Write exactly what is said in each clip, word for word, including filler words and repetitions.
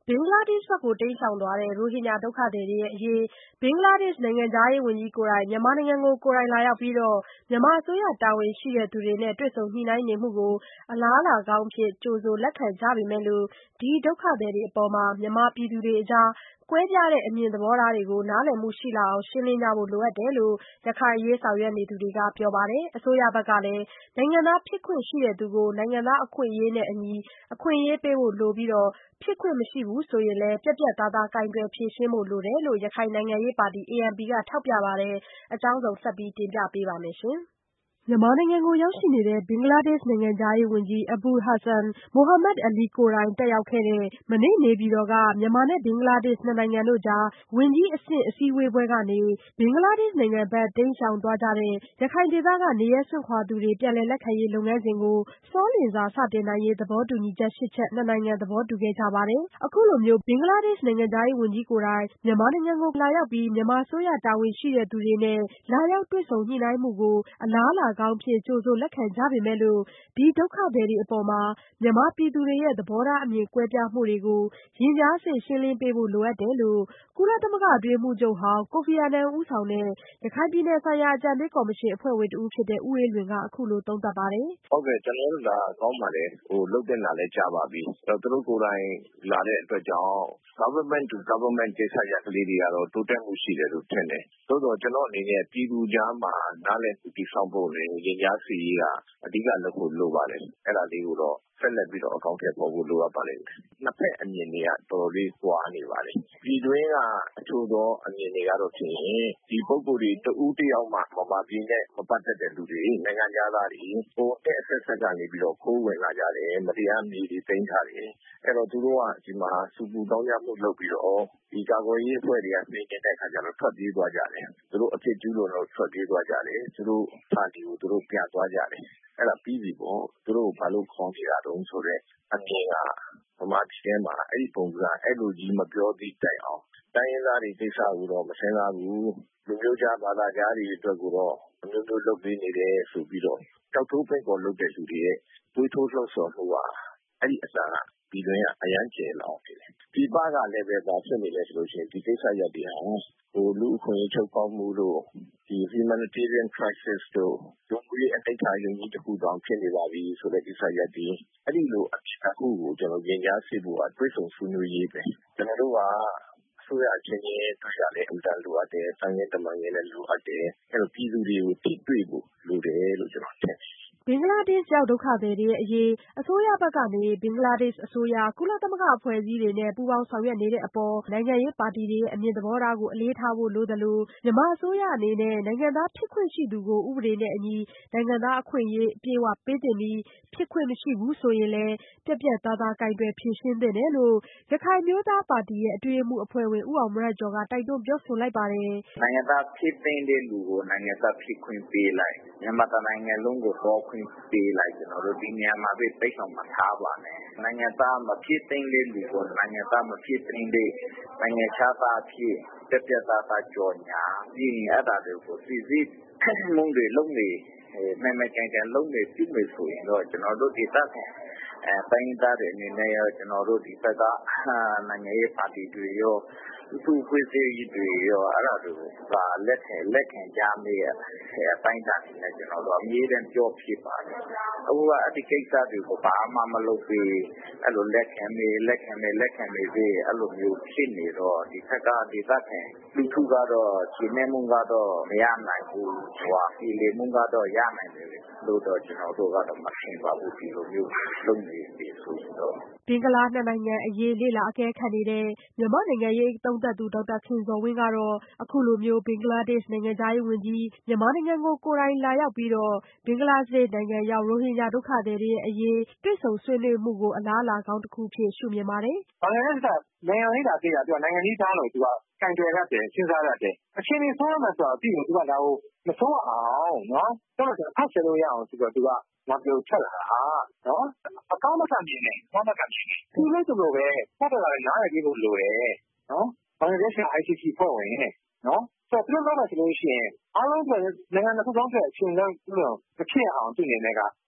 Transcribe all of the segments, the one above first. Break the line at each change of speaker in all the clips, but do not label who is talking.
ဘင်္ဂလားဒေ့ရှ်ဘက်ကိုတိမ်းရှောင်သွားတဲ့ရိုဟင်ဂျာဒုက္ခသည်တွေအရေးဘင်္ဂလားဒေ့ရှ်နိုင်ငံခြားရေးဝန်ကြီးကိုယ်တိုင်မြန်မာနိုင်ငံကိုကိုယ်တိုင်လာရောက်ပြီးမြန်မာအစိုးရတာဝန်ရှိသူတွေနဲ့တွေ့ဆုံညှိနှိုင်းနေမှုကိုအလားအလာကောင်းအဖြစ်ကြိုဆိုလက်ခံကြပေမဲ့လို့ဒီဒုက္ခသည်တွေအပေါ်မြန်မာပြည်သူတွေအကြားကွဲပြားတဲ့အမြင်သဘောထားတွေကိုနားလည်မှုရှိလာအောင်ရှင်းလင်းကြဖို့လိုအပ်တယ်လို့ရခိုင်အရေးဆောင်ရွက်နေသူတွေကပြောပါတယ်။အစိုးရဘက်ကလည်းနိုင်ငံသားဖြစ်ခွင့်ရှိသူကိုနိုင်ငံသားအခွင့်အရေးနဲ့အညီအခွင့်အရေးပေးဖို့လိုပြီးဖြစ်ခွင့်မရှိဘူးဆိုရင်လည်းပြတ်ပြတ်သားသားကိုင်တွယ်ဖြေရှင်းဖို့လိုတယ်လို့ရခိုင်နိုင်ငံရေးပါတီ A N P ကထောက်ပြပါတယ်။အကြောင်းစုံဆက်ပြီးတင်ပြပေးပါမယ်။ မြန်မာနိုင်ငံကိုရောက်ရှိနေတဲ့ ဘင်္ဂလားဒေ့ရှ်နိုင်ငံခြားရေးဝန်ကြီး Abul Hassan Mahmood Ali ကိုယ်တိုင်တက်ရောက်ခဲ့တဲ့ မနေ့နေပြည်တော်က မြန်မာနဲ့ဘင်္ဂလားဒေ့ရှ်နှစ်နိုင်ငံတို့ကြားဝန်ကြီးအဆင့်အစည်းအဝေးပွဲကနေ ဘင်္ဂလားဒေ့ရှ်နိုင်ငံဘက်တိမ်းရှောင်သွားကြတဲ့ ရခိုင်ဒေသကနေရပ်စွန့်ခွာသူတွေပြန်လည်လက်ခံရေးလုပ်ငန်းစဉ်ကိုစောလျင်စွာစတင်နိုင်ရေးသဘောတူညီချက် ရှစ်ချက် နှစ်နိုင်ငံသဘောတူခဲ့ကြပါတယ်။ အခုလိုမျိုးဘင်္ဂလားဒေ့ရှ်နိုင်ငံခြားရေးဝန်ကြီးကိုယ်တိုင်မြန်မာနိုင်ငံကိုလာရောက်ပြီးမြန်မာအစိုးရတာဝန်ရှိသူတွေနဲ့လာရောက်တွေ့ဆုံညှိနှိုင်းမှုကိုအလားအလာကောင်းအဖြစ်ကြိုဆိုလက်ခံကြပေမဲ့လို့ဒီဒုက္ခသည်တွေအပေါ်မြန်မာပြည်သူတွေရဲ့သဘောထားအမြင်ကွဲပြားမှုတွေကိုရင်ကြားစေ့ရှင်းလင်းပေးဖို့လိုအပ်တယ်လို့ကုလသမဂ္ဂအတွင်းရေးမှူးချုပ်ဟောင်းကိုဖီအာနန်ဦးဆောင်တဲ့ရခိုင်ပြည်နယ်ဆိုင်ရာအကြံပေးကော်မရှင်အဖွဲ့ဝင်တဦးဖြစ်တဲ့ဦးအေးလွင်ကအခုလိုသုံးသပ်ပါတယ်။
"ဟုတ်ကဲ့ကျနော်တို့ဒါကောင်းပါတယ်။လုပ်သင့်တာလည်းကြာပါပြီ။သူတို့ကိုယ်တိုင်လာတဲ့အတွက်ကြောင့် Government to Government ကိစ္စရပ်လေးတွေကတော့တိုးတက်မှုရှိတယ်လို့ထင်တယ်။သို့သော်ကျနော့်အနေနဲ့ပြည်သူကြားမှာနားလည်မှုတည်ဆောက်ဖို့နဲ့ရင်ကြားစေ့ရေးကအဓိကလုပ်ဖို့လိုပါတယ်။အဲဒါလေးကိုတော့ဆက်လက်ပြီးတော့အကောင်အထည်ဖော်ဖို့လိုအပ်ပါလိမ့်မယ်။နှစ်ဖက်အမြင်တွေကတော်တော်လေးကွာနေပါတယ်။ပြည်တွင်းကအချို့သောအမြင်တွေကတော့ဖြင့်ဒီပုဂ္ဂိုလ်တွေတဦးတယောက်မှမြန်မာပြည်နဲ့မပတ်သက်တဲ့လူတွေနိုင်ငံခြားသားတွေဟိုအဆက်ဆက်ကနေပြီးတော့ခိုးဝင်လာကြတယ်။မတရားမြေတွေသိမ်းထားတယ်။အဲတော့သူတို့ကဒီမှာစူပူတောင်းကြမှုလုပ်ပြီးတော့ဒီကာကွယ်ရေးအဖွဲ့တွေကနှိမ်နေတဲ့အခါကျတော့ထွက်ပြေးသွားကြတယ်။သူတို့အဖြစ်ကျူးလွန်လို့ထွက်ပြေးသွားကြတယ်။သူတို့ပါတီကိုသူတို့ပြန်သွားကြတယ်။အဲ့ဒါပြီးပြီပေါ့သူတို့ဘာလို့ခေါ်နေတာတုံးဆိုတော့အမြင်ကဗမာပြည်ထဲမှာအဲ့ဒီပုံစံအဲ့လိုကြီးမပြောသည့်တိုင်အောင်တိုင်းရင်းသားတွေကိစ္စကိုတော့မစင်စားဘူးလူမျိုးခြားဘာသာခြားတွေအတွက်ကိုတော့အမျိုးမျိုးလုပ်ပေးနေတယ်ဆိုပြီးတော့တောက်ထိုးပိတ်ပေါ်လုပ်တဲ့လူတွေရဲ့တွေးထိုးလှုပ်ဆော်မှုကအဲ့ဒီအစားကပြည်တွင်းကအရန်ကျယ်လောင်နေတယ်။ဒီပကလည်းပဲဘာဖြစ်နေလဲဆိုလို့ရှိရင်ဒီကိစ္စရပ်တွေဟာဟိုလူအခွင့်အရေးချုပ်ပေါက်မှုတို့ဒီ humanitarian crisis တို့လူမှုရေးအတိုက်အခံယုံကြည်တစ်ခုတောင်ဖြစ်နေပါပြီဆိုတဲ့ကိစ္စရပ်တွေအဲ့ဒီလိုအခုကိုကျွန်တော်ရင်ကြားစေ့ဖို့ကတွေးဆုံဆွေးနွေးရေးပဲကျွန်တော်တို့ကအစိုးရအချင်းချင်းတွေ့ရတဲ့အင်တန်လိုအပ်တယ်။တိုင်းရင်းတမန်ရင်းနဲ့လိုအပ်တယ်။အဲ့တော့ပြည်သူတွေကိုတိတွေ့ဖို့လိုတယ်လို့ကျွန်တော်ထင်တယ်။
ဘင်္ဂလားဒေ့ရှ်ရောက်ဒုက္ခသည်တွေအရေးအစိုးရဘက်ကနေဘင်္ဂလားဒေ့ရှ်အစိုးရကုလသမဂ္ဂအဖွဲ့အစည်းတွေနဲ့ပူးပေါင်းဆောင်ရွက်နေတဲ့အပေါ်နိုင်ငံရေးပါတီတွေရဲ့အမြင်သဘောထားကိုအလေးထားဖို့လိုသလိုမြန်မာအစိုးရအနေနဲ့နိုင်ငံသားဖြစ်ခွင့်ရှိသူကိုဥပဒေနဲ့အညီနိုင်ငံသားအခွင့်အရေးအပြည့်အဝပေးသင့်ပြီးဖြစ်ခွင့်မရှိဘူးဆိုရင်လည်းပြတ်ပြတ်သားသားကိုင်တွယ်ဖြေရှင်းသင့်တယ်လို့ရခိုင်မျိုးသားပါတီရဲ့အတွင်းရေးမှူးအဖွဲ့ဝင်ဦးအောင်မရကျော်ကတိုက်တွန်းပြောဆိုလိုက်ပါတယ်
။နိုင်ငံသားဖြစ်သင့်တဲ့လူကိုနိုင်ငံသားဖြစ်ခွင့်ပေးလိုက်မြန်မာတနိုင်ငံလုံးကိုတော့ခွင့်ပေးလိုက်ကျွန်တော်တို့ဒီနေရာမှာပဲတိတ်ဆောင်မထားပါနဲ့နိုင်ငံသားမဖြစ်သင့်တဲ့လူကိုနိုင်ငံသားမဖြစ်သင့်တဲ့နိုင်ငံခြားသားဖြစ်ပြပြသားသားကြော်ညာပြီးရင်အဲ့ဒါတွေကိုစစ်စစ်မှုတွေလုံးနေနိုင်မကြင်ကြလုံးနေပြုမယ်ဆိုရင်တော့ကျွန်တော်တို့ဒီသက်အဲတိုင်းသားတွေအနေနဲ့ရောကျွန်တော်တို့ဒီဘက်ကနိုင်ငံရေးပါတီတွေရောသူ့ဖွဲ့စည်းရေးတွေရောအဲ့ဒါတွေကလက်ခံလက်ခံကြမယ်အတိုင်းသားတွေနဲ့ကျွန်တော်တို့အမြဲတမ်းပြောဖြစ်ပါတယ်အခုကအဲ့ဒီကိစ္စတွေကိုဘာမှမလုပ်ပြီးအဲ့လိုလက်ခံမယ်လက်ခံမယ်လက်ခံမယ်ပြီးအဲ့လိုမျိုးဖြစ်နေတော့ဒီဘက်ကဒီသက်ခံလူထုကတော့ရှင်နေမှုကတော့မရနိုင်ဘူးဟိုဒီလေမှုကတော့ရနိုင်တယ်လို့တော့ကျွန်တော်တို့ကတော့မထင်ပါဘူးဒီလိုမျိုးလုပ်နေပြီဆိုတော့
ဘင်္ဂလားနှစ်နိုင်ငံအရေးလေ့လာအကဲခတ်နေတဲ့မြန်မာနိုင်ငံရေးသုံးသပ်သူဒေါက်တာခင်ဇော်ဝင်းကတော့အခုလိုမျိုးဘင်္ဂလားဒေ့ရှ်နိုင်ငံခြားရေးဝန်ကြီးမြန်မာနိုင်ငံကိုကိုယ်တိုင်လာရောက်ပြီးတော့ဘင်္ဂလားဒေ့ရှ်နိုင်ငံရောက်ရိုဟင်ဂျာဒုက္ခသည်တွေရဲ့အရေးတွေ့ဆုံဆွေးနွေးမှုကိုအလားအလာကောင်းတစ်ခုဖြစ်ရှုမြင်ပါတယ်
။ဘာလဲဆိုတော့နိုင်ငံရေးတာသိတာသူကနိုင်ငံကြီးသားလို့သူကကင်တွယ်ရတယ်စဉ်းစားရတယ်အချင်းချင်းဆုံးရမှာဆိုတော့ပြီးရင်သူကဒါကိုမဆုံးအောင်နော်တော့ဖတ်ချလို့ရအောင်ဆိုတော့သူကငါပြောချက်လာတာနော်အကောင်းမကမြင်နေဘာမှကမြင်နေသူလည်းသူလိုပဲဖတ်တယ်လည်းနားရည်ဖို့လိုတယ်နော်ဘာလဲဆို I C C ဖွဲ့ဝင်နော်ဆိုတော့သူတို့ကဆိုလို့ရှိရင်အားလုံးကနိုင်ငံတစ်ခုလုံးအတွက်အချင်းချင်းမဖြစ်အောင်သူ့အနေနဲ့က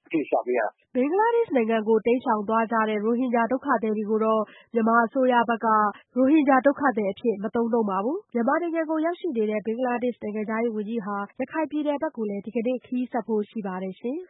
ဖြေရှာပေးရတာ
။ဘင်္ဂလားဒေ့ရှ်နိုင်ငံကိုတိမ်းရှောင်သွားကြတဲ့ရိုဟင်ဂျာဒုက္ခသည်တွေကိုတော့မြန်မာအစိုးရဘက်ကရိုဟင်ဂျာဒုက္ခသည်အဖြစ်မသုံးနှုန်းပါဘူး။မြန်မာနိုင်ငံကိုရောက်ရှိနေတဲ့ဘင်္ဂလားဒေ့ရှ်နိုင်ငံခြားရေးဝန်ကြီးဟာရခိုင်ပြည်နယ်ဘက်ကိုလည်းဒီကနေ့ခရီးဆက်ဖို့ရှိပါတယ်ရှင်။